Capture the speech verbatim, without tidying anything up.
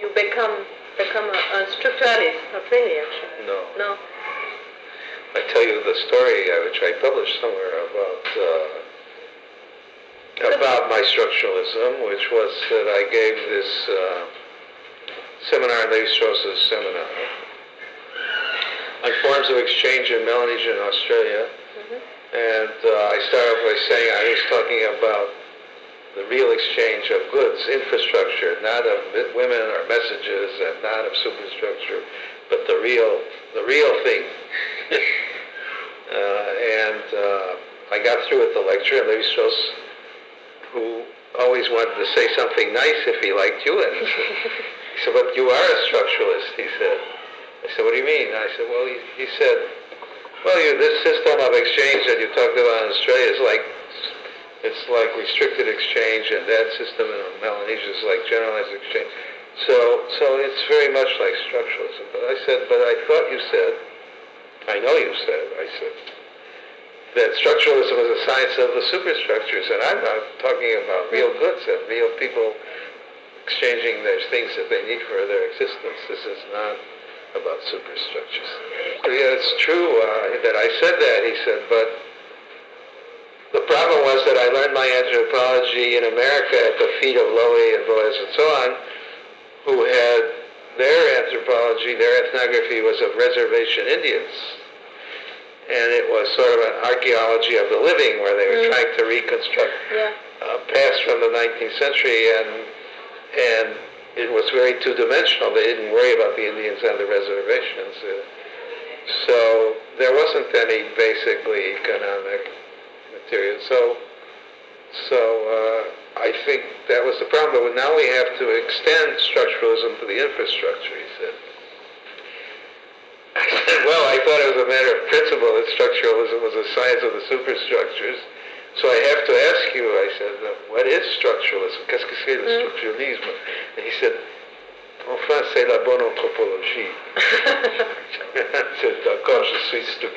become become a, a structuralist of any action? No. No. I tell you the story uh, which I published somewhere about uh, about my structuralism, which was that I gave this uh, seminar, Levi-Strauss's seminar, on forms of exchange in Melanesia and Australia. Mm-hmm. And uh, I started off by saying I was talking about the real exchange of goods, infrastructure, not of women or messages, and not of superstructure, but the real, the real thing. uh, and uh, I got through with the lecture, and Levi-Strauss, who always wanted to say something nice if he liked you, and he said, "But you are a structuralist," he said. I said, "What do you mean?" I said, "Well," he, he said, "Well, you, this system of exchange that you talked about in Australia is like, it's like restricted exchange, and that system in Melanesia is like generalized exchange. So, so it's very much like structuralism." But I said, "But I thought you said, I know you said," I said, "that structuralism is a science of the superstructures, and I'm not talking about real goods and real people exchanging their things that they need for their existence. This is not about superstructures." "Yeah, it's true uh, that I said that," he said, "but the problem was that I learned my anthropology in America at the feet of Lowy and Boas and so on, who had their anthropology, their ethnography was of reservation Indians. And it was sort of an archaeology of the living, where they were mm. trying to reconstruct yeah. uh, past from the nineteenth century, and and it was very two-dimensional. They didn't worry about the Indians and the reservations. Uh, so there wasn't any basically economic material. So, so uh, I think that was the problem. But now we have to extend structuralism to the infrastructure, he said. I said, well, I thought it was a matter of principle that structuralism was a science of the superstructures. So I have to ask you, I said, what is structuralism? Qu'est-ce que c'est le structuralisme? And he said, enfin, c'est la bonne anthropologie. I said, d'accord, je suis stupide.